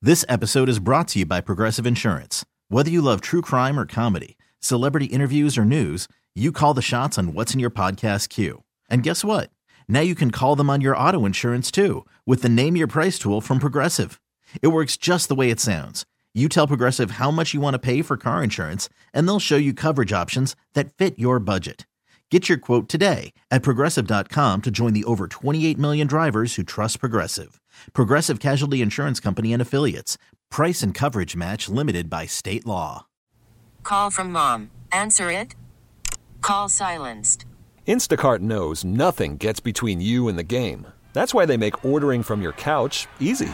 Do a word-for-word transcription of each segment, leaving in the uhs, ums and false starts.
This episode is brought to you by Progressive Insurance. Whether you love true crime or comedy, celebrity interviews or news, you call the shots on what's in your podcast queue. And guess what? Now you can call them on your auto insurance too with the Name Your Price tool from Progressive. It works just the way it sounds. You tell Progressive how much you want to pay for car insurance, and they'll show you coverage options that fit your budget. Get your quote today at Progressive dot com to join the over twenty-eight million drivers who trust Progressive. Progressive Casualty Insurance Company and Affiliates. Price and coverage match limited by state law. Call from mom. Answer it. Call silenced. Instacart knows nothing gets between you and the game. That's why they make ordering from your couch easy.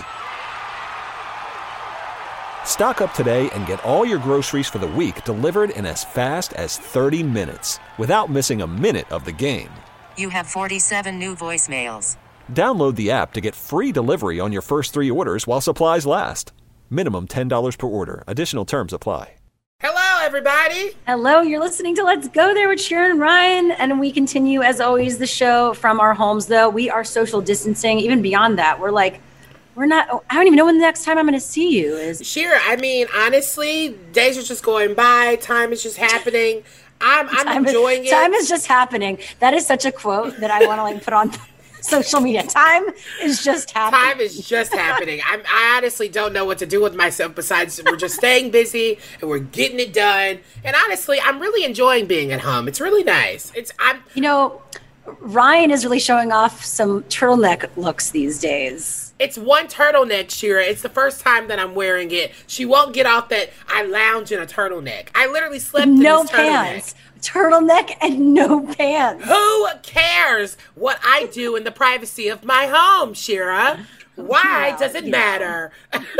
Stock up today and get all your groceries for the week delivered in as fast as thirty minutes without missing a minute of the game. You have forty-seven new voicemails. Download the app to get free delivery on your first three orders while supplies last. Minimum ten dollars per order. Additional terms apply. Hello, everybody. Hello, you're listening to Let's Go There with Sharon and Ryan. And we continue, as always, the show from our homes, though. We are social distancing. Even beyond that, we're like, we're not, I don't even know when the next time I'm going to see you is. Sure. I mean, honestly, days are just going by. Time is just happening. I'm, I'm time enjoying is, it. Time is just happening. That is such a quote that I want to like put on social media. Time is just happening. Time is just happening. I'm, I honestly don't know what to do with myself besides we're just staying busy and we're getting it done. And honestly, I'm really enjoying being at home. It's really nice. It's I'm. You know, Ryan is really showing off some turtleneck looks these days. It's one turtleneck, Shira. It's the first time that I'm wearing it. She won't get off that I lounge in a turtleneck. I literally slept in no this pants. turtleneck. Turtleneck and no pants. Who cares what I do in the privacy of my home, Shira? Why Yeah, does it yeah. matter?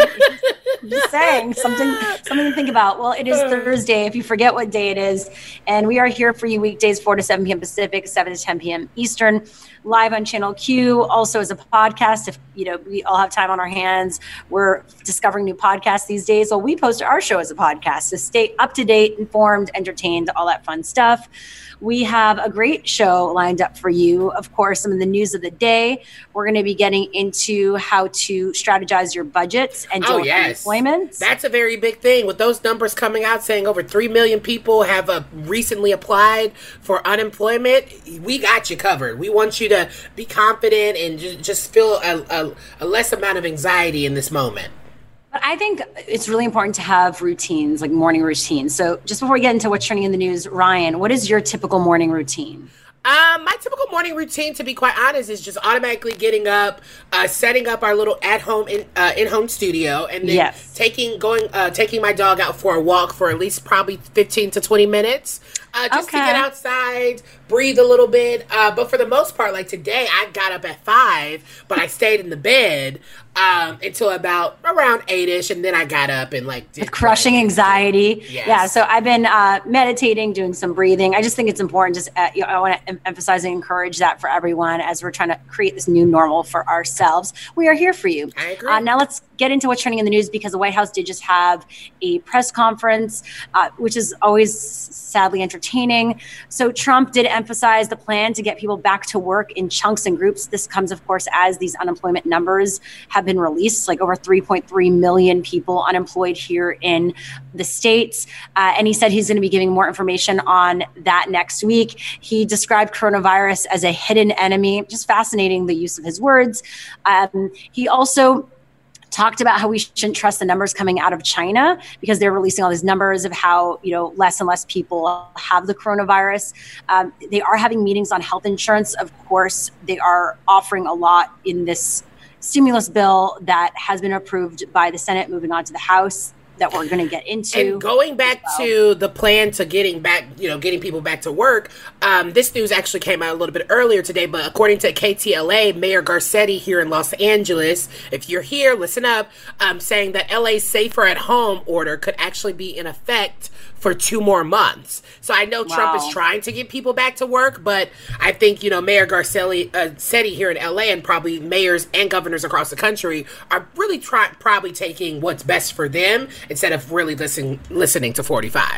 Just saying, something something to think about. Well, it is Thursday, if you forget what day it is, and we are here for you weekdays four to seven p.m. Pacific, seven to ten p.m. Eastern, live on Channel Q, also as a podcast. If you know we all have time on our hands, we're discovering new podcasts these days. Well, we post our show as a podcast, so stay up to date, informed, entertained, all that fun stuff. We have a great show lined up for you. Of course, some of the news of the day. We're going to be getting into how to strategize your budgets and deal Oh, with yes. unemployment. That's a very big thing. With those numbers coming out saying over three million people have uh, recently applied for unemployment, we got you covered. We want you to be confident and ju- just feel a, a, a less amount of anxiety in this moment. But I think it's really important to have routines, like morning routines. So just before we get into what's trending in the news, Ryan, what is your typical morning routine? Um, my typical morning routine, to be quite honest, is just automatically getting up, uh, setting up our little at-home in, uh, in-home studio, and then Yes. taking going uh, taking my dog out for a walk for at least probably fifteen to twenty minutes, uh, just to Okay. get outside, breathe a little bit. Uh, but for the most part, like today, I got up at five, but I stayed in the bed um, until about around eight-ish, and then I got up and like did Crushing anxiety. Yes. Yeah. So I've been uh, meditating, doing some breathing. I just think it's important. Just uh, you know, I want to em- emphasize and encourage that for everyone as we're trying to create this new normal for ourselves. We are here for you. I agree. Uh, now let's get into what's trending in the news, because the White House did just have a press conference, uh, which is always sadly entertaining. So Trump did emphasize the plan to get people back to work in chunks and groups. This comes, of course, as these unemployment numbers have been released, like over three point three million people unemployed here in the States. Uh, and he said he's going to be giving more information on that next week. He described coronavirus as a hidden enemy. Just fascinating, the use of his words. Um, he also talked about how we shouldn't trust the numbers coming out of China, because they're releasing all these numbers of how, you know, less and less people have the coronavirus. Um, they are having meetings on health insurance. Of course, they are offering a lot in this stimulus bill that has been approved by the Senate, moving on to the House, that we're going to get into. And going back well. to the plan to getting back, you know, getting people back to work, um, this news actually came out a little bit earlier today, but according to K T L A, Mayor Garcetti here in Los Angeles, if you're here, listen up, um, saying that L A's safer at home order could actually be in effect for two more months. So I know Wow. Trump is trying to get people back to work, but I think, you know, Mayor Garcetti uh, Setti here in L A, and probably mayors and governors across the country, are really try- probably taking what's best for them instead of really listen- listening to forty-five.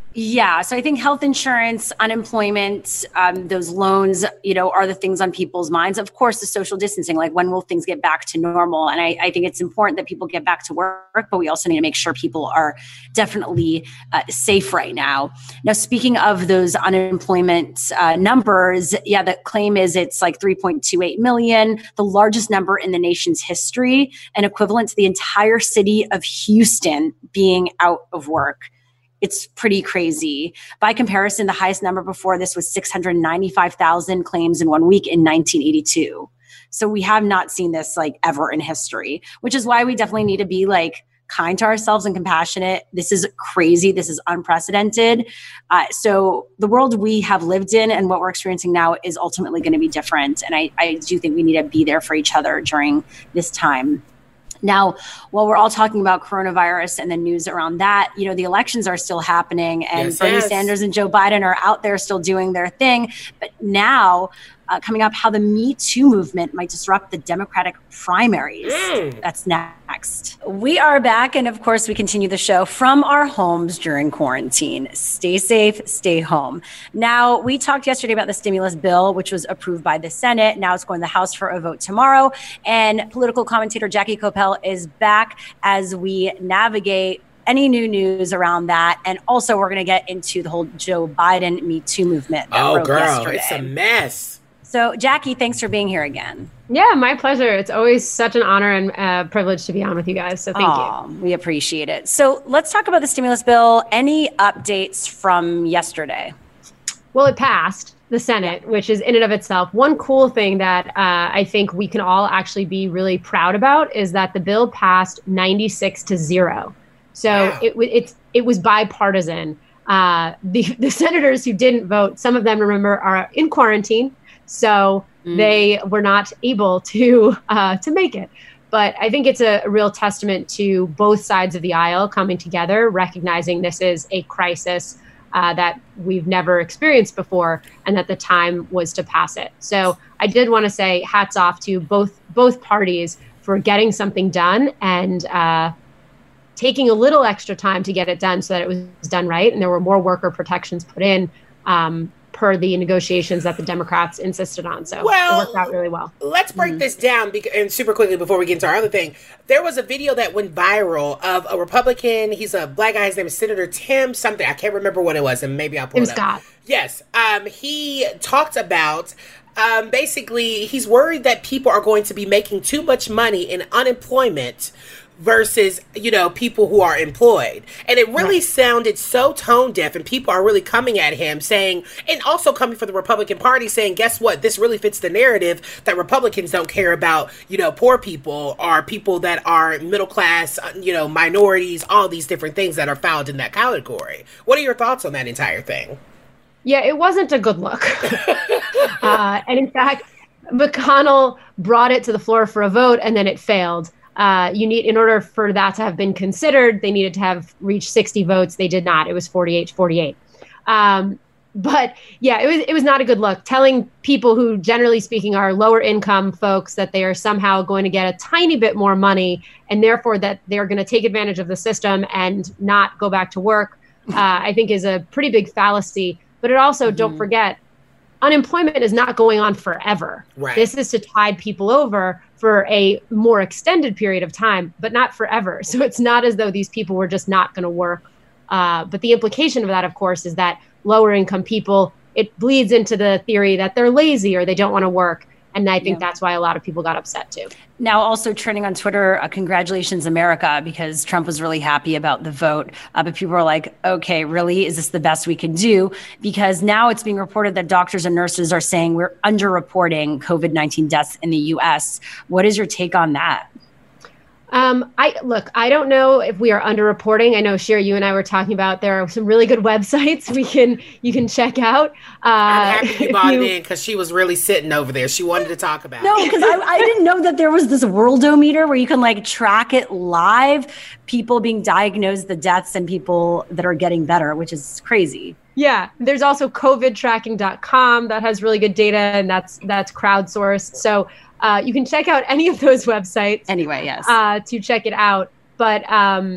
Yeah. So I think health insurance, unemployment, um, those loans, you know, are the things on people's minds. Of course, the social distancing, like when will things get back to normal? And I, I think it's important that people get back to work, but we also need to make sure people are definitely uh, safe right now. Now, speaking of those unemployment uh, numbers, yeah, the claim is it's like three point two eight million, the largest number in the nation's history, and equivalent to the entire city of Houston being out of work. It's pretty crazy. By comparison, the highest number before this was six hundred ninety-five thousand claims in one week in nineteen eighty-two. So we have not seen this like ever in history, which is why we definitely need to be like kind to ourselves and compassionate. This is crazy. This is unprecedented. Uh, so the world we have lived in and what we're experiencing now is ultimately going to be different. And I, I do think we need to be there for each other during this time. Now, while we're all talking about coronavirus and the news around that, you know, the elections are still happening and yes, Bernie yes. Sanders and Joe Biden are out there still doing their thing. But now uh, coming up, how the Me Too movement might disrupt the Democratic primaries. Mm. That's next. We are back. And of course, we continue the show from our homes during quarantine. Stay safe, stay home. Now, we talked yesterday about the stimulus bill, which was approved by the Senate. Now it's going to the House for a vote tomorrow. And political commentator Jackie Coppell is back as we navigate any new news around that. And also, we're going to get into the whole Joe Biden Me Too movement that oh, broke girl, yesterday. It's a mess. So, Jackie, thanks for being here again. Yeah, my pleasure. It's always such an honor and uh, privilege to be on with you guys. So thank Aww, you. We appreciate it. So let's talk about the stimulus bill. Any updates from yesterday? Well, it passed the Senate, which is in and of itself. One cool thing that uh, I think we can all actually be really proud about is that the bill passed ninety-six to zero. So wow. it, it, it was bipartisan. Uh, the, the senators who didn't vote, some of them, remember, are in quarantine. So mm. they were not able to uh, to make it. But I think it's a, a real testament to both sides of the aisle coming together, recognizing this is a crisis uh, that we've never experienced before, and that the time was to pass it. So I did want to say hats off to both both parties for getting something done and uh, taking a little extra time to get it done so that it was done right. And there were more worker protections put in um, per the negotiations that the Democrats insisted on. So well, it worked out really well. Let's break mm-hmm. this down because, and super quickly before we get into our other thing. There was a video that went viral of a Republican. He's a black guy. His name is Senator Tim something. I can't remember what it was, and maybe I'll pull Tim it up. Scott. Yes. Um, he talked about um, basically he's worried that people are going to be making too much money in unemployment versus, you know, people who are employed. And it really right. sounded so tone deaf, and people are really coming at him saying, and also coming from the Republican Party saying, guess what? This really fits the narrative that Republicans don't care about, you know, poor people or people that are middle class, you know, minorities, all these different things that are found in that category. What are your thoughts on that entire thing? Yeah, it wasn't a good look. uh, and in fact, McConnell brought it to the floor for a vote and then it failed. Uh, you need, in order for that to have been considered, they needed to have reached sixty votes. They did not. It was forty-eight to forty-eight. Um, but yeah, it was it was not a good look. Telling people who, generally speaking, are lower income folks that they are somehow going to get a tiny bit more money, and therefore that they're going to take advantage of the system and not go back to work, uh, I think is a pretty big fallacy. But it also, mm-hmm. don't forget, unemployment is not going on forever. Right. This is to tide people over for a more extended period of time, but not forever. So it's not as though these people were just not going to work. Uh, but the implication of that, of course, is that lower income people, it bleeds into the theory that they're lazy or they don't want to work. And I think yeah. that's why a lot of people got upset too. Now, also trending on Twitter, uh, congratulations, America, because Trump was really happy about the vote. Uh, but people are like, okay, really? Is this the best we can do? Because now it's being reported that doctors and nurses are saying we're underreporting COVID nineteen deaths in the U S. What is your take on that? Um, I look, I don't know if we are underreporting. I know, Shira, you and I were talking about there are some really good websites we can you can check out. Uh, I'm happy you brought it in because she was really sitting over there. She wanted to talk about no, it. No, because I, I didn't know that there was this Worldometer where you can like track it live, people being diagnosed, the deaths, and people that are getting better, which is crazy. Yeah, there's also covid tracking dot com that has really good data, and that's that's crowdsourced. So uh, you can check out any of those websites. Anyway, yes. Uh, to check it out. But um,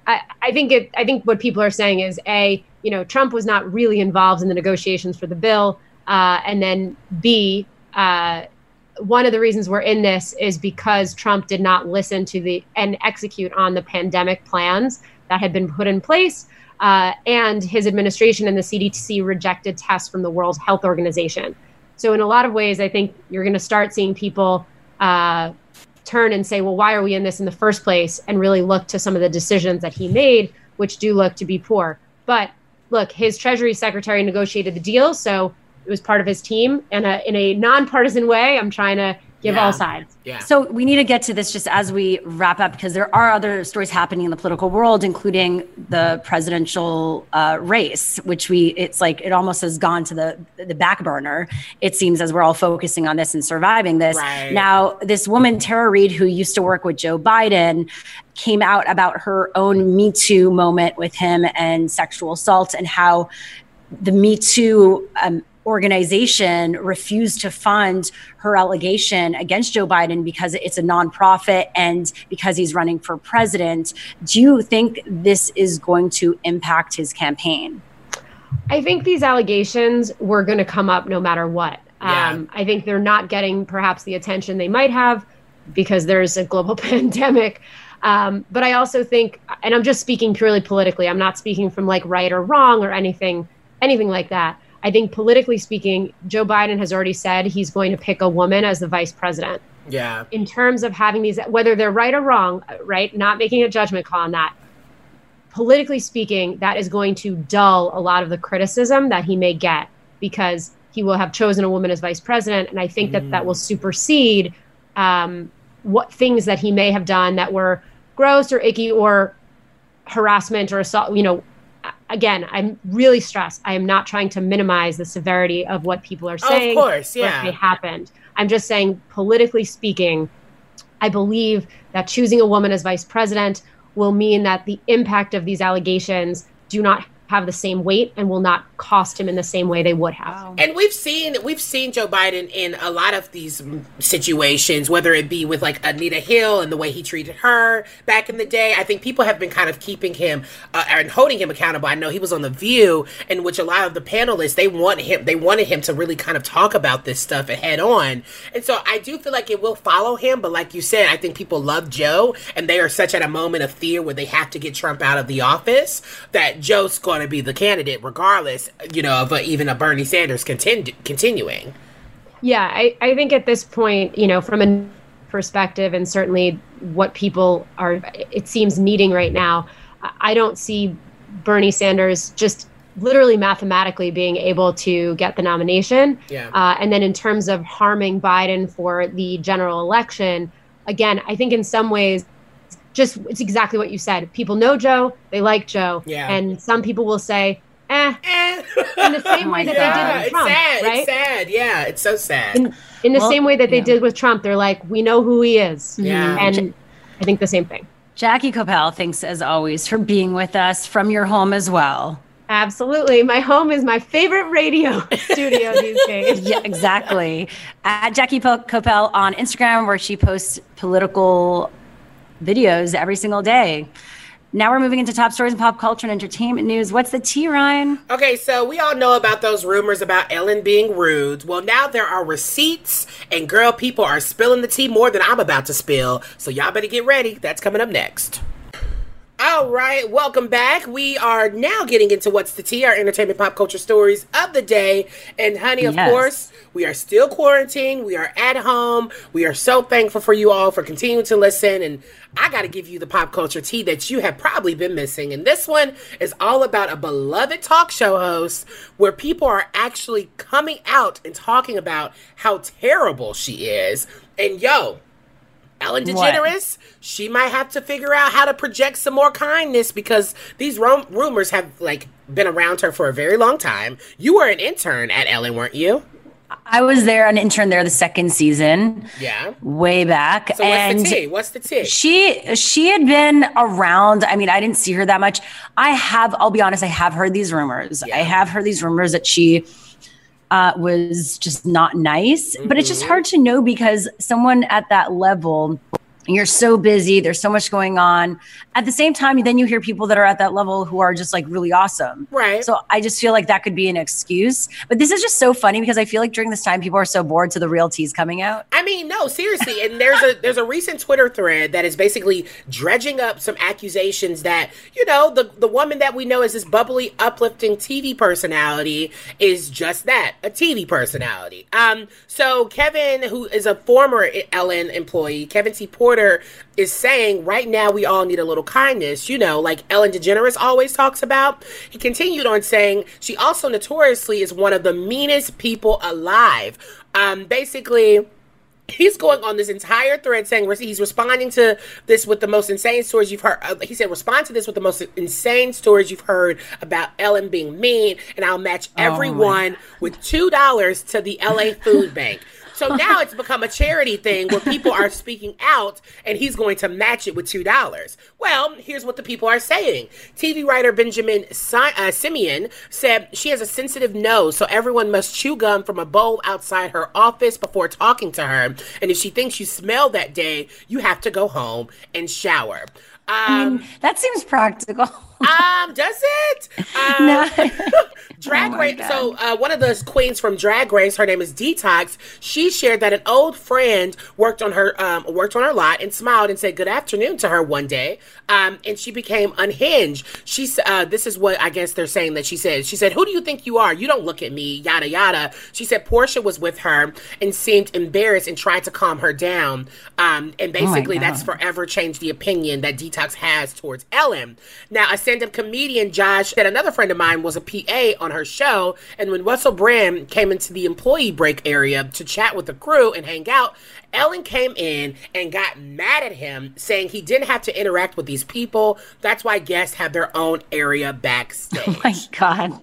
I, I think it. I think what people are saying is a, you know, Trump was not really involved in the negotiations for the bill, uh, and then B, uh, one of the reasons we're in this is because Trump did not listen to the and execute on the pandemic plans that had been put in place, uh, and his administration and the C D C rejected tests from the World Health Organization. So in a lot of ways, I think you're going to start seeing people uh, turn and say, well, why are we in this in the first place? And really look to some of the decisions that he made, which do look to be poor. But look, his Treasury Secretary negotiated the deal, so it was part of his team. And uh, in a nonpartisan way, I'm trying to give yeah. all sides. Yeah. So we need to get to this just as we wrap up, because there are other stories happening in the political world, including the presidential uh, race, which we, it's like, it almost has gone to the the back burner, it seems, as we're all focusing on this and surviving this. Right. Now, this woman, Tara Reid, who used to work with Joe Biden, came out about her own Me Too moment with him and sexual assault, and how the Me Too um, organization refused to fund her allegation against Joe Biden because it's a nonprofit and because he's running for president. Do you think this is going to impact his campaign? I think these allegations were going to come up no matter what. Yeah. Um, I think they're not getting perhaps the attention they might have because there's a global pandemic. Um, but I also think, and I'm just speaking purely politically, I'm not speaking from like right or wrong or anything, anything like that. I think politically speaking, Joe Biden has already said he's going to pick a woman as the vice president. Yeah. In terms of having these, whether they're right or wrong, right? Not making a judgment call on that. Politically speaking, that is going to dull a lot of the criticism that he may get because he will have chosen a woman as vice president. And I think mm. that that will supersede um, what things that he may have done that were gross or icky or harassment or assault, you know. Again, I'm really stressed. I am not trying to minimize the severity of what people are saying. Of course, yeah. What happened. I'm just saying, politically speaking, I believe that choosing a woman as vice president will mean that the impact of these allegations do not have the same weight and will not cost him in the same way they would have. Wow. And we've seen we've seen Joe Biden in a lot of these situations, whether it be with like Anita Hill and the way he treated her back in the day. I think people have been kind of keeping him uh, and holding him accountable. I know he was on The View, in which a lot of the panelists, they want him, they wanted him to really kind of talk about this stuff head on. And so I do feel like it will follow him. But like you said, I think people love Joe, and they are such at a moment of fear where they have to get Trump out of the office that Joe's going to be the candidate regardless, you know, of a, even a Bernie Sanders continu- continuing. Yeah, I, I think at this point, you know, from a perspective and certainly what people are, it seems, needing right now, I don't see Bernie Sanders just literally mathematically being able to get the nomination. Yeah. Uh, and then in terms of harming Biden for the general election, again, I think in some ways, just it's exactly what you said. People know Joe, they like Joe, yeah. and some people will say, "Eh," eh. in the same oh way that God. they did with it's Trump, sad. right? It's sad. Yeah, it's so sad. In, in the well, same way that they yeah. did with Trump, they're like, "We know who he is," Yeah. and I think the same thing. Jackie Coppell, thanks as always for being with us from your home as well. Absolutely. My home is my favorite radio studio these days. Yeah, exactly. At Jackie Coppell on Instagram, where she posts political videos every single day. Now we're moving into top stories in pop culture and entertainment news. What's the tea, Ryan? Okay, so we all know about those rumors about Ellen being rude. Well, now there are receipts, and girl, people are spilling the tea more than I'm about to spill. So y'all better get ready. That's coming up next. All right, welcome back. We are now getting into What's the Tea, our entertainment pop culture stories of the day. And honey, of Yes. course, we are still quarantined. We are at home. We are so thankful for you all for continuing to listen. And I got to give you the pop culture tea that you have probably been missing. And this one is all about a beloved talk show host where people are actually coming out and talking about how terrible she is. And yo, Ellen DeGeneres, what? She might have to figure out how to project some more kindness because these rum- rumors have like been around her for a very long time. You were an intern at Ellen, weren't you? I was there, an intern there the second season. Yeah. Way back. So and what's the tea? What's the tea? She she had been around. I mean, I didn't see her that much. I have, I'll be honest, I have heard these rumors. Yeah. I have heard these rumors that she uh, was just not nice. Mm-hmm. But it's just hard to know because someone at that level and you're so busy, there's so much going on. At the same time, then you hear people that are at that level who are just like really awesome. Right. So I just feel like that could be an excuse. But this is just so funny because I feel like during this time, people are so bored to the real tea's coming out. I mean, no, seriously. And there's a there's a recent Twitter thread that is basically dredging up some accusations that, you know, the, the woman that we know as this bubbly, uplifting T V personality is just that, a T V personality. Um, so Kevin, who is a former Ellen employee, Kevin T. Porter, is saying right now we all need a little kindness, you know, like Ellen DeGeneres always talks about. He continued on saying she also notoriously is one of the meanest people alive. Um, basically, he's going on this entire thread saying he's responding to this with the most insane stories you've heard. Uh, he said, respond to this with the most insane stories you've heard about Ellen being mean, and I'll match everyone oh with two dollars to the L A Food Bank. So now it's become a charity thing where people are speaking out, and he's going to match it with two dollars. Well, here's what the people are saying. T V writer Benjamin si- uh, Simeon said she has a sensitive nose, so everyone must chew gum from a bowl outside her office before talking to her. And if she thinks you smell that day, you have to go home and shower. Um, I mean, that seems practical. um, does it? Um, No. Drag Oh Race. So uh, one of the queens from Drag Race, her name is Detox. She shared that an old friend worked on her um, worked on her lot and smiled and said good afternoon to her one day, um, and she became unhinged. She uh, this is what I guess they're saying that she said. She said, "Who do you think you are? You don't look at me." Yada yada. She said Portia was with her and seemed embarrassed and tried to calm her down. Um, and basically, Oh that's forever changed the opinion that Detox has towards Ellen. Now, a stand-up comedian, Josh, said another friend of mine was a P A on her show, and when Russell Brand came into the employee break area to chat with the crew and hang out, Ellen came in and got mad at him, saying he didn't have to interact with these people. That's why guests have their own area backstage. Oh my God.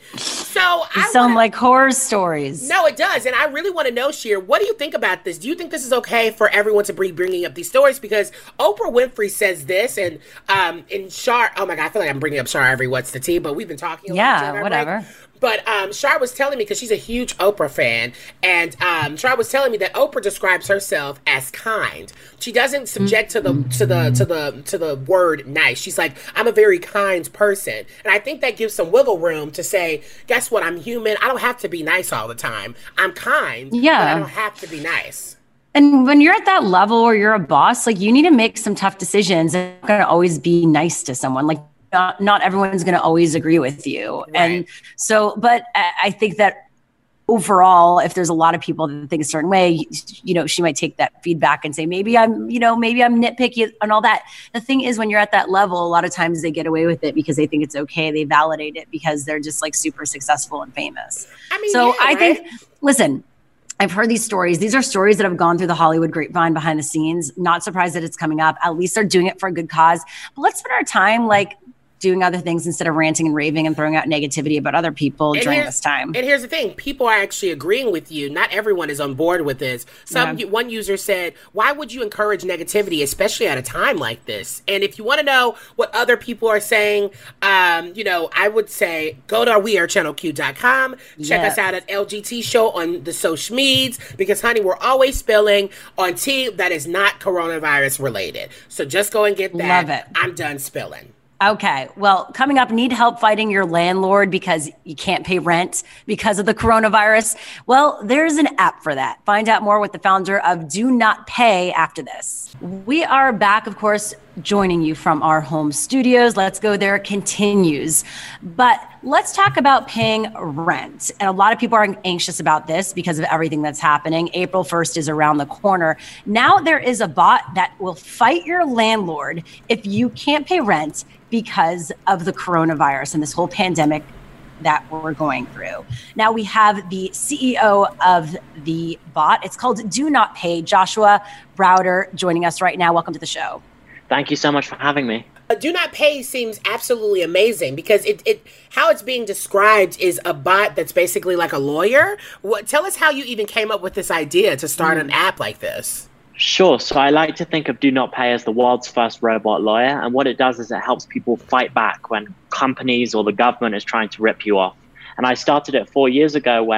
So They I sound wanna, like horror stories. No, it does. And I really want to know, Sheer, what do you think about this? Do you think this is okay for everyone to be bringing up these stories? Because Oprah Winfrey says this, and um, in Shar, oh my God, I feel like I'm bringing up Shar every What's the Tea, but we've been talking a lot. Yeah, Right? whatever. But um, Shar was telling me, because she's a huge Oprah fan, and um, Shar was telling me that Oprah describes herself as kind. She doesn't subject to the to the to the to the word nice. She's like, I'm a very kind person, and I think that gives some wiggle room to say, guess what? I'm human. I don't have to be nice all the time. I'm kind, Yeah. but I don't have to be nice. And when you're at that level where you're a boss, like you need to make some tough decisions. And you're going to always be nice to someone. Like not, not everyone's going to always agree with you. Right. And so, but I, I think that overall, if there's a lot of people that think a certain way, you know, she might take that feedback and say, maybe I'm, you know, maybe I'm nitpicky and all that. The thing is, when you're at that level, a lot of times they get away with it because they think it's okay. They validate it because they're just like super successful and famous. I mean, so yeah, I right? think, listen, I've heard these stories. These are stories that have gone through the Hollywood grapevine behind the scenes. Not surprised that it's coming up. At least they're doing it for a good cause. But let's spend our time like doing other things instead of ranting and raving and throwing out negativity about other people And during here's- this time. And here's the thing. People are actually agreeing with you. Not everyone is on board with this. Some Yeah. One user said, why would you encourage negativity, especially at a time like this? And if you want to know what other people are saying, um, you know, I would say go to our we are channel q dot com. Check Yeah. us out at L G T Show on the social medias, because, honey, we're always spilling on tea that is not coronavirus related. So just go and get that. Love it. I'm done spilling. Okay. Well, coming up, need help fighting your landlord because you can't pay rent because of the coronavirus? Well, there's an app for that. Find out more with the founder of Do Not Pay after this. We are back, of course, joining you from our home studios. Let's Go There continues. But let's talk about paying rent. And a lot of people are anxious about this because of everything that's happening. April first is around the corner. Now there is a bot that will fight your landlord if you can't pay rent because of the coronavirus and this whole pandemic that we're going through. Now we have the C E O of the bot. It's called Do Not Pay, Joshua Browder, joining us right now. Welcome to the show. Thank you so much for having me. Uh, Do Not Pay seems absolutely amazing because it, it how it's being described is a bot that's basically like a lawyer. What, tell us how you even came up with this idea to start an app like this. Sure. So I like to think of Do Not Pay as the world's first robot lawyer. And what it does is it helps people fight back when companies or the government is trying to rip you off. And I started it four years ago when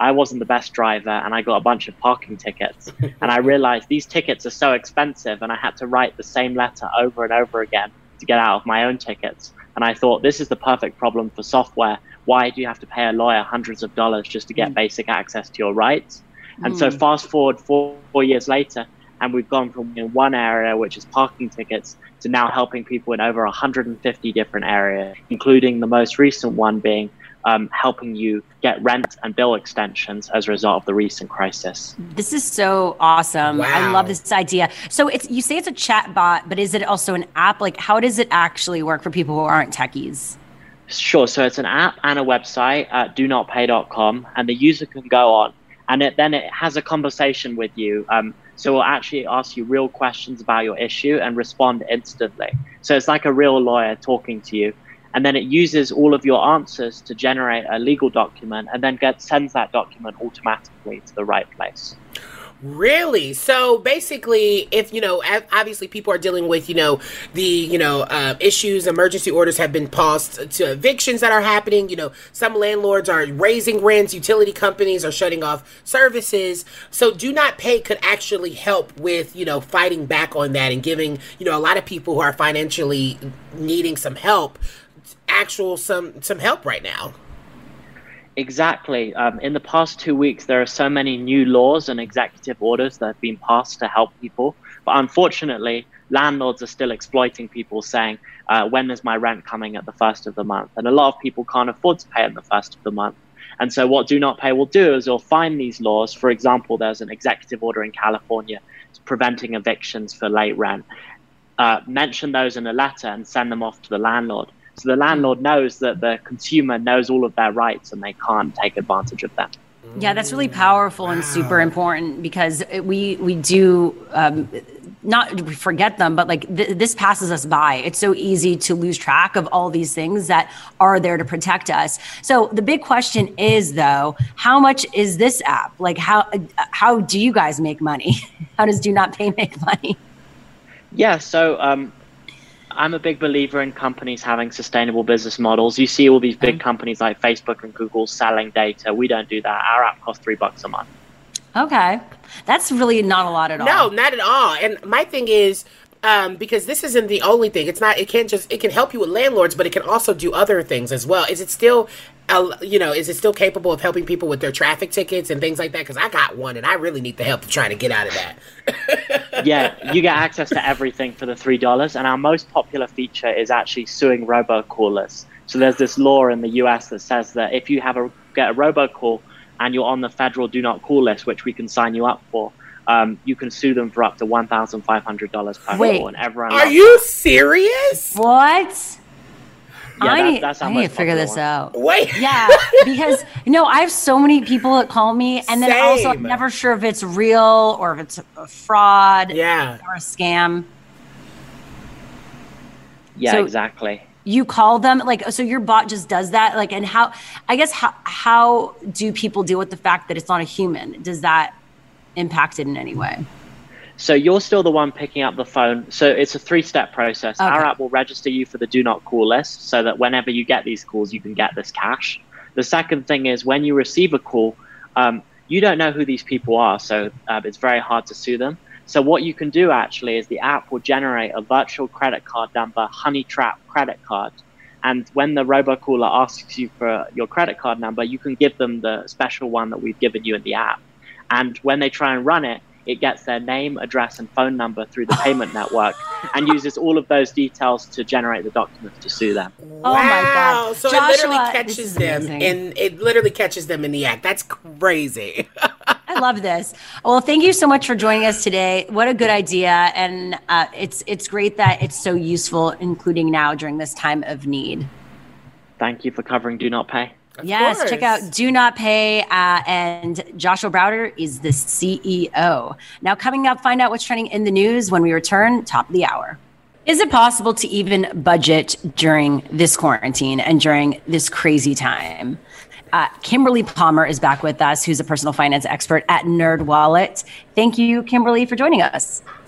I wasn't the best driver and I got a bunch of parking tickets. And I realized these tickets are so expensive and I had to write the same letter over and over again to get out of my own tickets. And I thought, this is the perfect problem for software. Why do you have to pay a lawyer hundreds of dollars just to get mm. basic access to your rights? And mm. so fast forward four, four years later, and we've gone from you know, one area, which is parking tickets, to now helping people in over one hundred fifty different areas, including the most recent one being um, helping you get rent and bill extensions as a result of the recent crisis. This is so awesome. Wow. I love this idea. So it's you say it's a chat bot, but is it also an app? Like, how does it actually work for people who aren't techies? Sure. So it's an app and a website at do not pay dot com, and the user can go on and it, then it has a conversation with you. Um, so it'll actually ask you real questions about your issue and respond instantly. So it's like a real lawyer talking to you. And then it uses all of your answers to generate a legal document and then get, sends that document automatically to the right place. Really? So basically, if, you know, obviously people are dealing with, you know, the, you know, uh, issues, emergency orders have been paused to evictions that are happening. You know, some landlords are raising rents, utility companies are shutting off services. So Do Not Pay could actually help with, you know, fighting back on that and giving, you know, a lot of people who are financially needing some help, actual some, some help right now. Exactly. Um, in the past two weeks, there are so many new laws and executive orders that have been passed to help people. But unfortunately, landlords are still exploiting people, saying, uh, when is my rent coming at the first of the month? And a lot of people can't afford to pay at the first of the month. And so what Do Not Pay will do is it'll find these laws. For example, there's an executive order in California preventing evictions for late rent. Uh, mention those in a letter and send them off to the landlord. So the landlord knows that the consumer knows all of their rights and they can't take advantage of them. Yeah, that's really powerful and super important because we we do um, not forget them, but like th- this passes us by. It's so easy to lose track of all these things that are there to protect us. So the big question is, though, how much is this app? Like, how how do you guys make money? How does Do Not Pay make money? Yeah, so um, I'm a big believer in companies having sustainable business models. You see all these big okay. companies like Facebook and Google selling data. We don't do that. Our app costs three bucks a month. Okay. That's really not a lot at all. No, not at all. And my thing is, um, because this isn't the only thing. It's not, it can't just, it can help you with landlords, but it can also do other things as well. Is it still, uh, you know, is it still capable of helping people with their traffic tickets and things like that? Because I got one and I really need the help of trying to get out of that. Yeah, you get access to everything for the three dollars. And our most popular feature is actually suing robocallers. So there's this law in the U S that says that if you have a get a robocall and you're on the federal do not call list, which we can sign you up for, um, you can sue them for up to one thousand five hundred dollars per Wait, call. And everyone are you that. serious? What? Yeah, I, that, that's I need to figure this one. out. Wait. Yeah, because, you know, I have so many people that call me, and then Same. also I'm never sure if it's real or if it's a fraud yeah. or a scam. Yeah, so exactly. You call them, like, so your bot just does that? Like, and how, I guess, how, how do people deal with the fact that it's not a human? Does that impact it in any way? So you're still the one picking up the phone. So it's a three-step process. Okay. Our app will register you for the do not call list so that whenever you get these calls, you can get this cash. The second thing is when you receive a call, um, you don't know who these people are. So uh, it's very hard to sue them. So what you can do actually is the app will generate a virtual credit card number, honey trap credit card. And when the robocaller asks you for your credit card number, you can give them the special one that we've given you in the app. And when they try and run it, it gets their name, address, and phone number through the payment network and uses all of those details to generate the documents to sue them. Oh my God. So Joshua, it literally catches them and it literally catches them in the act. That's crazy. I love this. Well, thank you so much for joining us today. What a good idea. And uh, it's it's great that it's so useful, including now during this time of need. Thank you for covering Do Not Pay. Of yes, course. check out Do Not Pay, uh, and Joshua Browder is the C E O. Now, coming up, find out what's trending in the news when we return, top of the hour. Is it possible to even budget during this quarantine and during this crazy time? Uh, Kimberly Palmer is back with us, who's a personal finance expert at NerdWallet. Thank you, Kimberly, for joining us.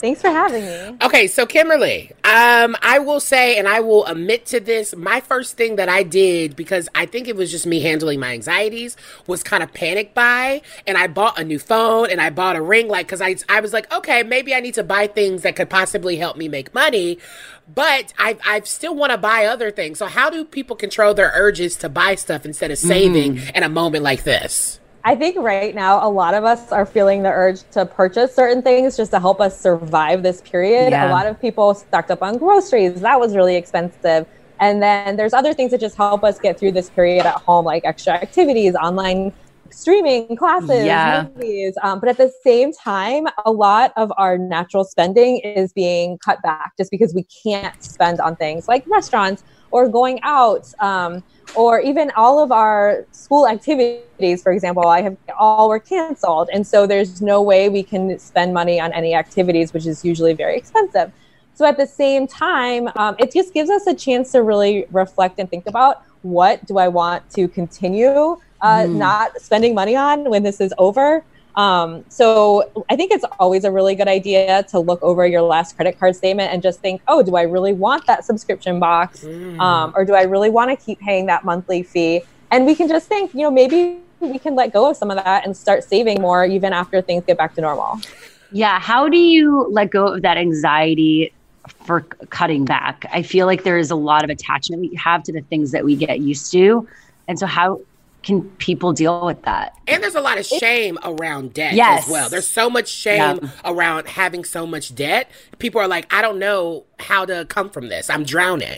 Thanks for having me. Okay, so Kimberly, um, I will say, and I will admit to this, my first thing that I did, because I think it was just me handling my anxieties, was kind of panic buy, and I bought a new phone, and I bought a ring light, because I, I was like, okay, maybe I need to buy things that could possibly help me make money, but I, I still want to buy other things. So how do people control their urges to buy stuff instead of saving mm. in a moment like this? I think right now, a lot of us are feeling the urge to purchase certain things just to help us survive this period. Yeah. A lot of people stocked up on groceries. That was really expensive. And then there's other things that just help us get through this period at home, like extra activities, online streaming, classes, yeah. movies. Um, but at the same time, a lot of our natural spending is being cut back just because we can't spend on things like restaurants or going out, um, or even all of our school activities, for example, I have all were canceled. And so there's no way we can spend money on any activities, which is usually very expensive. So at the same time, um, it just gives us a chance to really reflect and think about, what do I want to continue uh, mm. not spending money on when this is over? Um, so I think it's always a really good idea to look over your last credit card statement and just think, oh, do I really want that subscription box? Mm. Um, or do I really want to keep paying that monthly fee? And we can just think, you know, maybe we can let go of some of that and start saving more even after things get back to normal. Yeah. How do you let go of that anxiety for cutting back? I feel like there is a lot of attachment we have to the things that we get used to. And so how can people deal with that? And there's a lot of shame around debt yes. as well. There's so much shame yeah. around having so much debt. People are like, I don't know how to come from this. I'm drowning.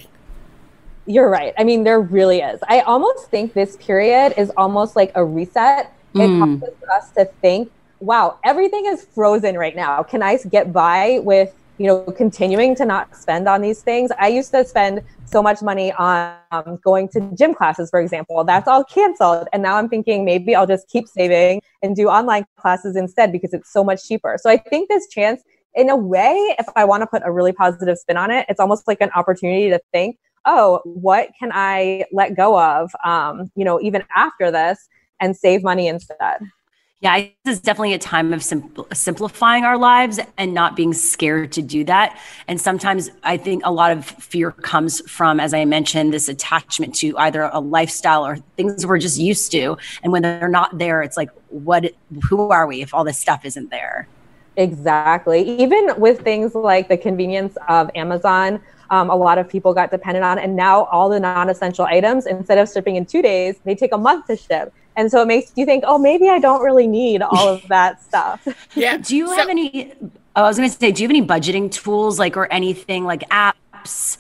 You're right. I mean, there really is. I almost think this period is almost like a reset. Mm. It causes us to think, wow, everything is frozen right now. Can I get by with, you know, continuing to not spend on these things? I used to spend so much money on um, going to gym classes, for example. That's all canceled. And now I'm thinking maybe I'll just keep saving and do online classes instead because it's so much cheaper. So I think this chance, in a way, if I want to put a really positive spin on it, it's almost like an opportunity to think, oh, what can I let go of, um, you know, even after this, and save money instead? Yeah, this is definitely a time of sim- simplifying our lives and not being scared to do that. And sometimes I think a lot of fear comes from, as I mentioned, this attachment to either a lifestyle or things we're just used to. And when they're not there, it's like, what? Who are we if all this stuff isn't there? Exactly. Even with things like the convenience of Amazon, um, a lot of people got dependent on, and now all the non-essential items, instead of shipping in two days, they take a month to ship. And so it makes you think, oh, maybe I don't really need all of that stuff. Yeah. Do you so- have any, oh, I was going to say, do you have any budgeting tools, like, or anything like apps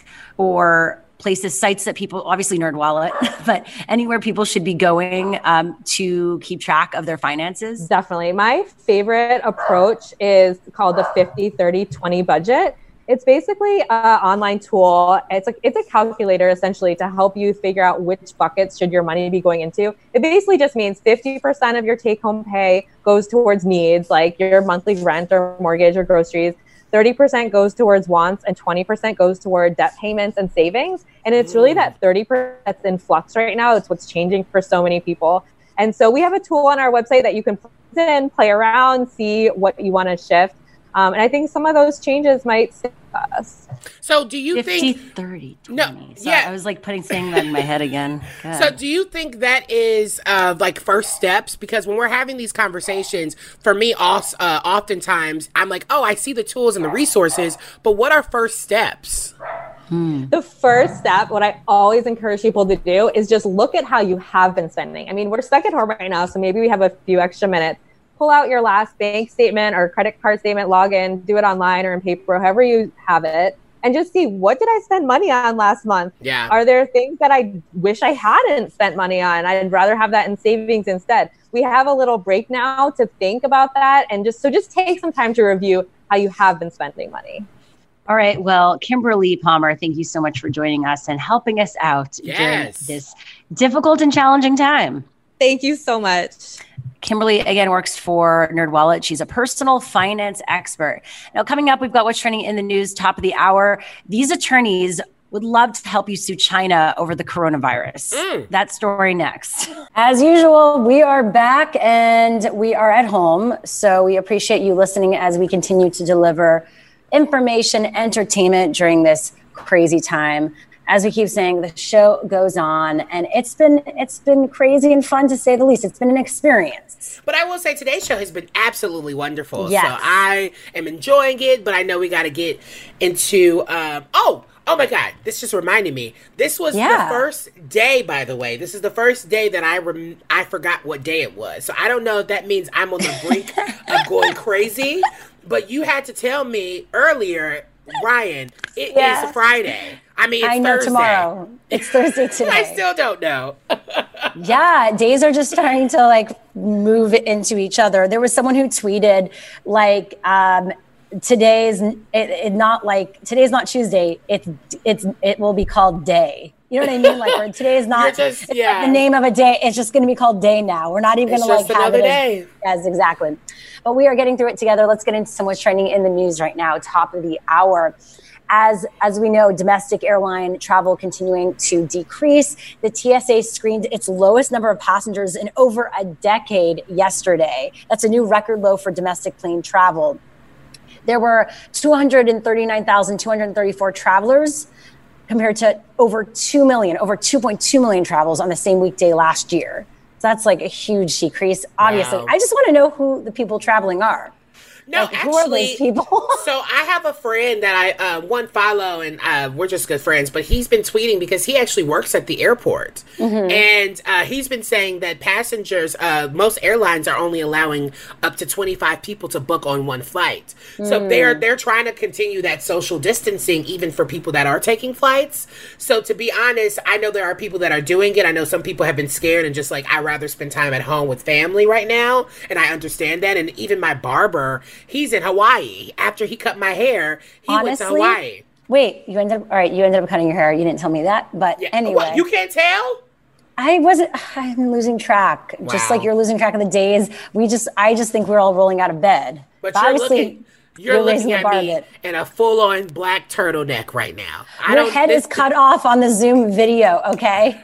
or places, sites that people, obviously NerdWallet, but anywhere people should be going um, to keep track of their finances? Definitely. My favorite approach is called the fifty thirty twenty budget. It's basically an online tool. It's like it's a calculator essentially to help you figure out which buckets should your money be going into. It basically just means fifty percent of your take-home pay goes towards needs, like your monthly rent or mortgage or groceries. thirty percent goes towards wants, and twenty percent goes toward debt payments and savings. And it's really that thirty percent that's in flux right now. It's what's changing for so many people. And so we have a tool on our website that you can put in, play around, see what you want to shift. Um, and I think some of those changes might save us. So do you fifty, think... thirty, twenty. No, so yeah. I was like putting saying that in my head again. God. So do you think that is uh, like first steps? Because when we're having these conversations, for me, also, uh, oftentimes I'm like, oh, I see the tools and the resources, but what are first steps? Hmm. The first step, what I always encourage people to do, is just look at how you have been spending. I mean, we're stuck at home right now, so maybe we have a few extra minutes. Pull out your last bank statement or credit card statement, log in, do it online or in paper, however you have it, and just see, what did I spend money on last month? Yeah. Are there things that I wish I hadn't spent money on? I'd rather have that in savings instead. We have a little break now to think about that, and just so just take some time to review how you have been spending money. All right. Well, Kimberly Palmer, thank you so much for joining us and helping us out yes. during this difficult and challenging time. Thank you so much. Kimberly, again, works for NerdWallet. She's a personal finance expert. Now, coming up, we've got what's trending in the news, top of the hour. These attorneys would love to help you sue China over the coronavirus. Mm. That story next. As usual, we are back and we are at home. So we appreciate you listening as we continue to deliver information, entertainment during this crazy time. As we keep saying, the show goes on, and it's been it's been crazy and fun, to say the least. It's been an experience. But I will say today's show has been absolutely wonderful. Yes. So I am enjoying it, but I know we got to get into, um, oh, oh my God, this just reminded me. This was Yeah. the first day, by the way. This is the first day that I rem- I forgot what day it was. So I don't know if that means I'm on the brink of going crazy, but you had to tell me earlier, Ryan, it Yeah. is Friday. I mean, it's I know Thursday. tomorrow. It's Thursday today. I still don't know. Yeah, days are just starting to like move into each other. There was someone who tweeted like, um, today's it, it not like today's not Tuesday. It's it's it will be called day. You know what I mean? Like, or today is not You're just- it's yeah. not the name of a day. It's just going to be called day now. We're not even It's going to like just have another it day. as, as exactly. But we are getting through it together. Let's get into some what's trending in the news right now. Top of the hour. As as we know, domestic airline travel continuing to decrease. The T S A screened its lowest number of passengers in over a decade yesterday. That's a new record low for domestic plane travel. There were two hundred thirty-nine thousand two hundred thirty-four travelers compared to over two million, over two point two million travels on the same weekday last year. So that's like a huge decrease. Obviously, Wow. I just want to know who the people traveling are. No, Like, actually, who are those people? So I have a friend that I uh, one follow, and uh, we're just good friends. But he's been tweeting because he actually works at the airport, Mm-hmm. and uh, he's been saying that passengers, uh, most airlines are only allowing up to twenty-five people to book on one flight. So Mm. they're they're trying to continue that social distancing even for people that are taking flights. So to be honest, I know there are people that are doing it. I know some people have been scared and just like, I'd rather spend time at home with family right now, and I understand that. And even my barber, he's in Hawaii. After he cut my hair, he went to Honestly, Hawaii. Wait, you ended up all right. You ended up cutting your hair. You didn't tell me that, but Yeah. anyway, What, you can't tell? I wasn't. I'm losing track, just Wow. like you're losing track of the days. We just, I just think we're all rolling out of bed. But But you're obviously, looking, you're you're raising looking the at bar a me bit. in a full-on black turtleneck right now. I Your don't. head this- is cut off on the Zoom video. Okay.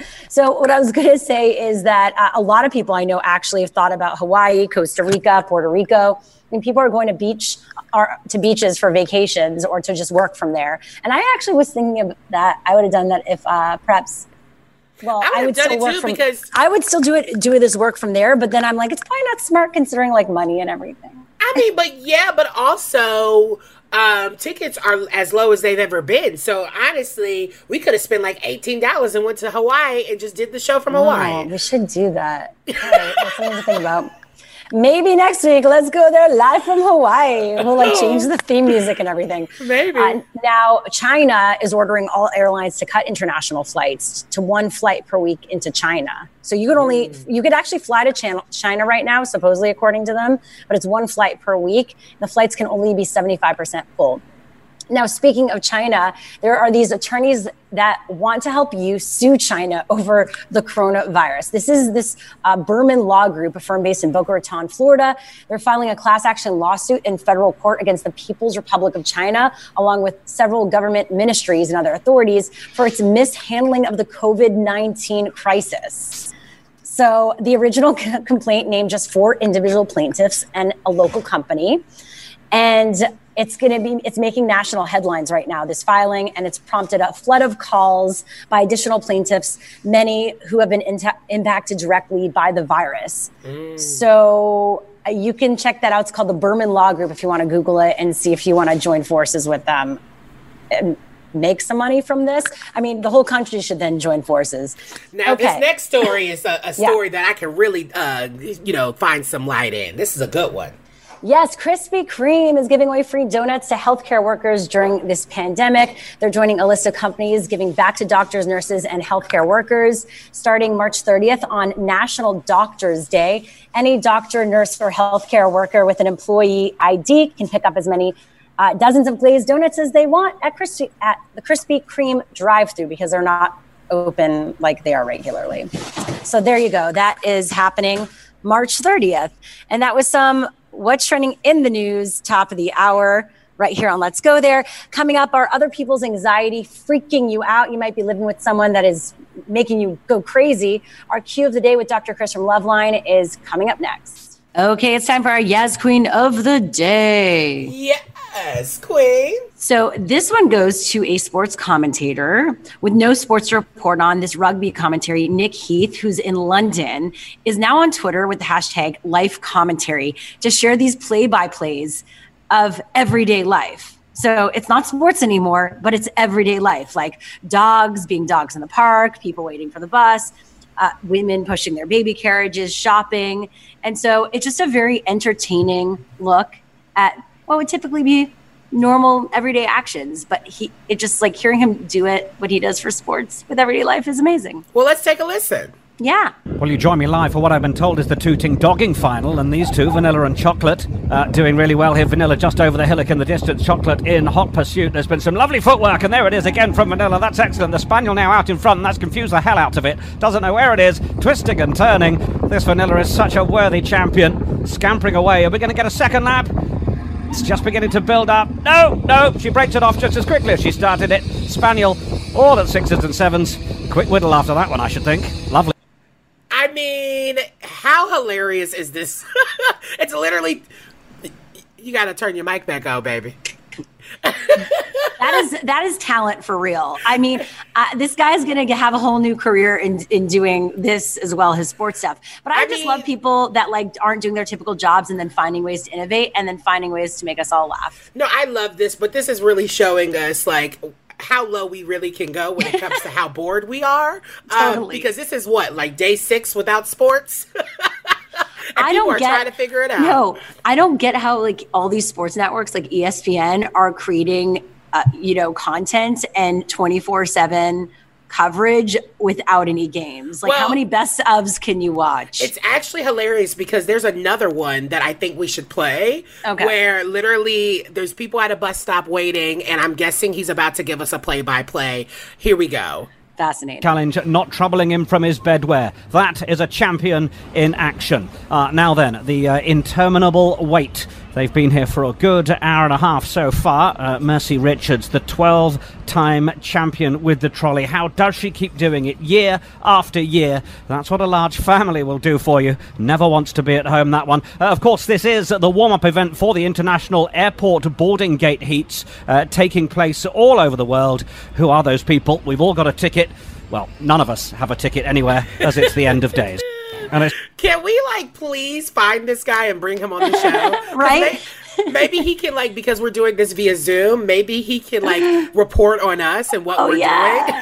So what I was going to say is that uh, a lot of people I know actually have thought about Hawaii, Costa Rica, Puerto Rico. I mean, people are going to beach or to beaches for vacations or to just work from there. And I actually was thinking of that. I would have done that if uh, perhaps. Well, I would I have would done still it work too from. because- I would still do it, do this work from there. But then I'm like, it's probably not smart considering like money and everything. I mean, but yeah, but also um, tickets are as low as they've ever been. So honestly, we could have spent like eighteen dollars and went to Hawaii and just did the show from Oh, Hawaii. we should do that. All right, that's something to think about. Maybe next week, let's go there live from Hawaii. We'll like change the theme music and everything. Maybe. Uh, now, China is ordering all airlines to cut international flights to one flight per week into China. So you could only, you could actually fly to China, China right now, supposedly according to them, but it's one flight per week. The flights can only be seventy-five percent full. Now, speaking of China, there are these attorneys that want to help you sue China over the coronavirus. This is this uh, Berman Law Group, a firm based in Boca Raton, Florida. They're filing a class action lawsuit in federal court against the People's Republic of China, along with several government ministries and other authorities for its mishandling of the COVID nineteen crisis. So the original c- complaint named just four individual plaintiffs and a local company. And it's going to be, it's making national headlines right now, this filing, and it's prompted a flood of calls by additional plaintiffs, many who have been in- impacted directly by the virus. Mm. So uh, you can check that out. It's called the Berman Law Group if you want to Google it and see if you want to join forces with them and make some money from this. I mean, the whole country should then join forces. Now, Okay. this next story is a, a story Yeah. that I can really, uh, you know, find some light in. This is a good one. Yes, Krispy Kreme is giving away free donuts to healthcare workers during this pandemic. They're joining a list of companies giving back to doctors, nurses, and healthcare workers. Starting March thirtieth on National Doctors Day, any doctor, nurse, or healthcare worker with an employee I D can pick up as many uh, dozens of glazed donuts as they want at, Krispy, at the Krispy Kreme drive-thru because they're not open like they are regularly. So there you go. That is happening March thirtieth. And that was some What's Trending in the News, top of the hour, right here on Let's Go There. Coming up, are other people's anxiety freaking you out? You might be living with someone that is making you go crazy. Our cue of the day with Doctor Chris from Loveline is coming up next. Okay, it's time for our Yes Queen of the Day. Yeah. Yes, queen. So this one goes to a sports commentator with no sports to report on. This rugby commentary, Nick Heath, who's in London, is now on Twitter with the hashtag Life Commentary to share these play-by-plays of everyday life. So it's not sports anymore, but it's everyday life, like dogs being dogs in the park, people waiting for the bus, uh, women pushing their baby carriages, shopping. And so it's just a very entertaining look at what would typically be normal everyday actions, but he it just like hearing him do it, what he does for sports with everyday life is amazing. Well, let's take a listen. Yeah. Well, you join me live for what I've been told is the Tooting Dogging final, and these two, Vanilla and Chocolate, uh, doing really well here. Vanilla just over the hillock in the distance, Chocolate in hot pursuit. There's been some lovely footwork, and there it is again from Vanilla. That's excellent. The Spaniel now out in front, and that's confused the hell out of it. Doesn't know where it is, twisting and turning. This Vanilla is such a worthy champion, scampering away. Are we going to get a second lap? It's just beginning to build up. No, no, she breaks it off just as quickly as she started it. Spaniel, all at sixes and sevens. Quick whittle after that one, I should think. Lovely. I mean, how hilarious is this? It's literally, you got to turn your mic back on, baby. That is that is talent for real. I mean, uh, this guy's going to have a whole new career in in doing this as well, his sports stuff. But I, I just mean, love people that like aren't doing their typical jobs and then finding ways to innovate and then finding ways to make us all laugh. No, I love this, but this is really showing us like how low we really can go when it comes to how bored we are. Totally. Um, because this is what, like day six without sports? And I people don't are get, trying to figure it out. No, I don't get how like all these sports networks like E S P N are creating, uh, you know, content and twenty-four seven coverage without any games. Like well, how many best ofs can you watch? It's actually hilarious because there's another one that I think we should play okay. where literally there's people at a bus stop waiting and I'm guessing he's about to give us a play-by-play. Here we go. Fascinating. Challenge not troubling him from his bedwear. That is a champion in action. Uh, now then, the uh, interminable wait. They've been here for a good hour and a half so far. Uh, Mercy Richards, the twelve-time champion with the trolley. How does she keep doing it year after year? That's what a large family will do for you. Never wants to be at home, that one. Uh, of course, this is the warm-up event for the International Airport Boarding Gate Heats uh, taking place all over the world. Who are those people? We've all got a ticket. Well, none of us have a ticket anywhere, as it's the end of days. And it's- Can we, like, please find this guy and bring him on the show? Right? Maybe, maybe he can, like, because we're doing this via Zoom, maybe he can, like, report on us and what oh, we're yeah. doing.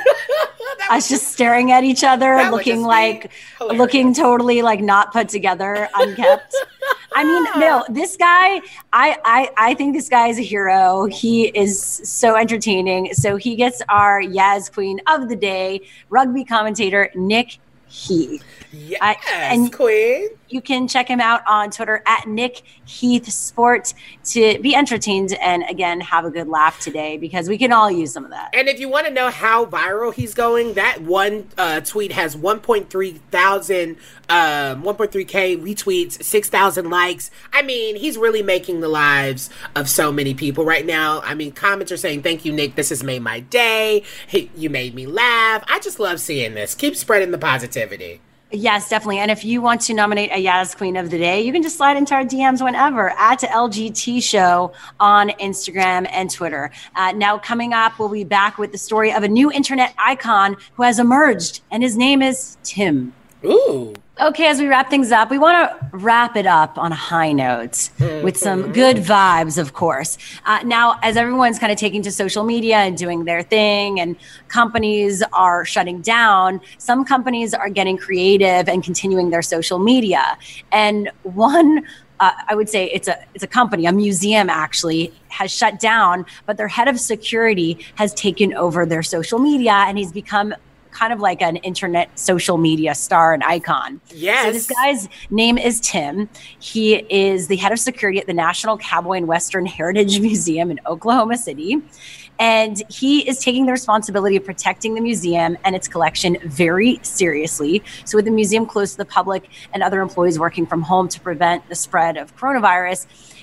Us just staring at each other, looking like, hilarious. looking totally, like, not put together, unkept. I mean, no, this guy, I, I, I think this guy is a hero. He is so entertaining. So he gets our Yaz Queen of the Day, rugby commentator, Nick Heath. Yes, uh, and Queen. You can check him out on Twitter at Nick Heath Sport to be entertained and, again, have a good laugh today because we can all use some of that. And if you want to know how viral he's going, that one uh, tweet has one point three thousand, um, one point three K retweets, six thousand likes. I mean, he's really making the lives of so many people right now. I mean, comments are saying, thank you, Nick. This has made my day. Hey, you made me laugh. I just love seeing this. Keep spreading the positivity. Yes, definitely. And if you want to nominate a Yaz Queen of the Day, you can just slide into our D Ms whenever at L G T Show on Instagram and Twitter. Uh, now, coming up, we'll be back with the story of a new internet icon who has emerged, and his name is Tim. Ooh. Okay, as we wrap things up, we want to wrap it up on a high note mm-hmm. with some good vibes, of course. Uh, now, as everyone's kind of taking to social media and doing their thing and companies are shutting down, some companies are getting creative and continuing their social media. And one, uh, I would say it's a it's a company, a museum actually, has shut down, but their head of security has taken over their social media and he's become kind of like an internet social media star and icon. Yes. So this guy's name is Tim. He is the head of security at the National Cowboy and Western Heritage Museum in Oklahoma City. And he is taking the responsibility of protecting the museum and its collection very seriously. So with the museum closed to the public and other employees working from home to prevent the spread of coronavirus,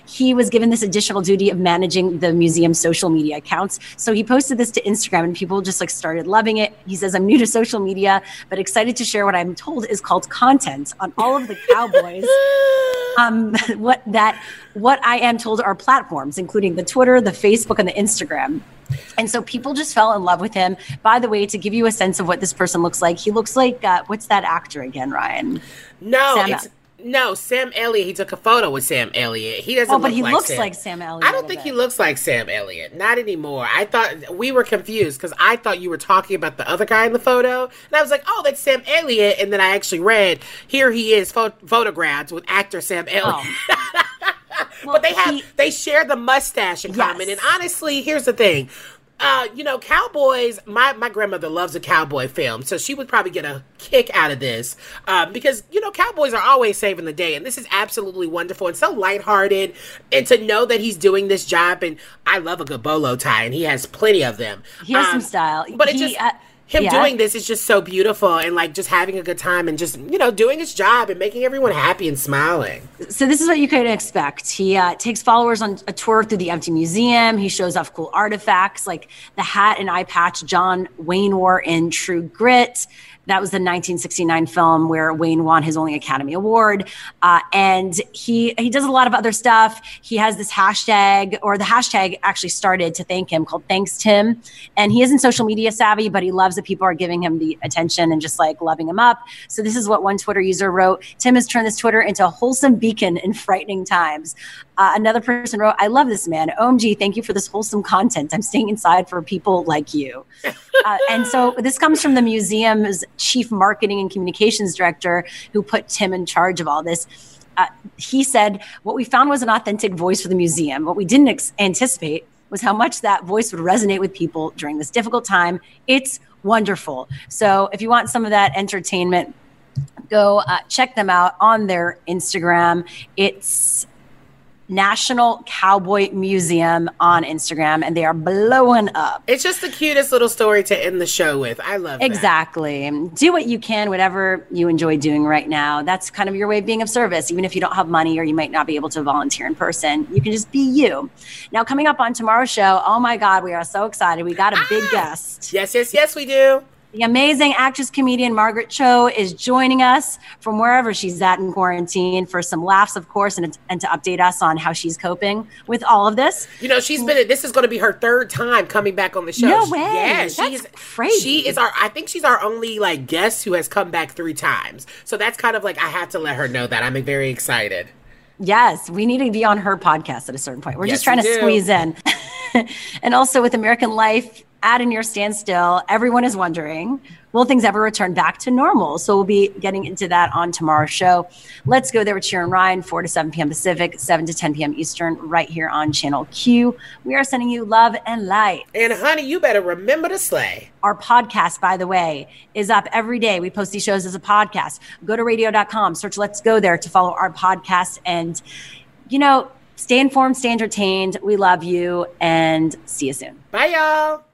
he was given this additional duty of managing the museum's social media accounts. So he posted this to Instagram and people just like started loving it. He says, I'm new to social media, but excited to share what I'm told is called content on all of the Cowboys. um, what that what I am told are platforms, including the Twitter, the Facebook, and the Instagram. And so people just fell in love with him. By the way, to give you a sense of what this person looks like, he looks like, uh, what's that actor again, Ryan? No, Sam it's, no, Sam Elliott. He took a photo with Sam Elliott. He doesn't Oh, look but he like looks Sam. like Sam Elliott. I don't think he looks like Sam Elliott. Not anymore. I thought, we were confused because I thought you were talking about the other guy in the photo. And I was like, oh, that's Sam Elliott. And then I actually read, here he is pho- photographed with actor Sam Elliott. Oh. Well, but they have, he, they share the mustache in yes. common. And honestly, here's the thing. Uh, you know, Cowboys, my, my grandmother loves a cowboy film, so she would probably get a kick out of this uh, because, you know, Cowboys are always saving the day, and this is absolutely wonderful and so lighthearted, and to know that he's doing this job, and I love a good bolo tie, and he has plenty of them. He has um, some style. But it he, just... Uh, Him yeah. doing this is just so beautiful and like just having a good time and just, you know, doing his job and making everyone happy and smiling. So this is what you could expect. He uh, takes followers on a tour through the empty museum. He shows off cool artifacts like the hat and eye patch John Wayne wore in True Grit. That was the nineteen sixty-nine film where Wayne won his only Academy Award. Uh, and he he does a lot of other stuff. He has this hashtag, or the hashtag actually started to thank him, called Thanks Tim. And he isn't social media savvy, but he loves that people are giving him the attention and just like loving him up. So this is what one Twitter user wrote. Tim has turned this Twitter into a wholesome beacon in frightening times. Uh, another person wrote, I love this man. O M G, thank you for this wholesome content. I'm staying inside for people like you. uh, and so this comes from the museum's chief marketing and communications director who put Tim in charge of all this. Uh, he said, what we found was an authentic voice for the museum. What we didn't ex- anticipate was how much that voice would resonate with people during this difficult time. It's wonderful. So if you want some of that entertainment, go uh, check them out on their Instagram. It's National Cowboy Museum on Instagram, and they are blowing up. It's just the cutest little story to end the show with. I love that. Exactly. Do what you can, whatever you enjoy doing right now. That's kind of your way of being of service, even if you don't have money or you might not be able to volunteer in person. You can just be you. Now, coming up on tomorrow's show, oh my God, we are so excited. We got a big ah, guest. Yes, yes, yes, we do. The amazing actress, comedian Margaret Cho is joining us from wherever she's at in quarantine for some laughs, of course, and, and to update us on how she's coping with all of this. You know, she's been, this is going to be her third time coming back on the show. No way. Yeah, that's she's crazy. She is our, I think she's our only like guest who has come back three times. So that's kind of like, I have to let her know that. I'm very excited. Yes, we need to be on her podcast at a certain point. We're yes, just trying to do. squeeze in. And also with American Life at a near standstill, everyone is wondering, will things ever return back to normal? So we'll be getting into that on tomorrow's show. Let's go there with Cheer and Ryan, four to seven p.m. Pacific, seven to ten p.m. Eastern, right here on Channel Q. We are sending you love and light. And honey, you better remember to slay. Our podcast, by the way, is up every day. We post these shows as a podcast. Go to radio dot com, search Let's Go there to follow our podcast. And, you know, stay informed, stay entertained. We love you, and see you soon. Bye, y'all.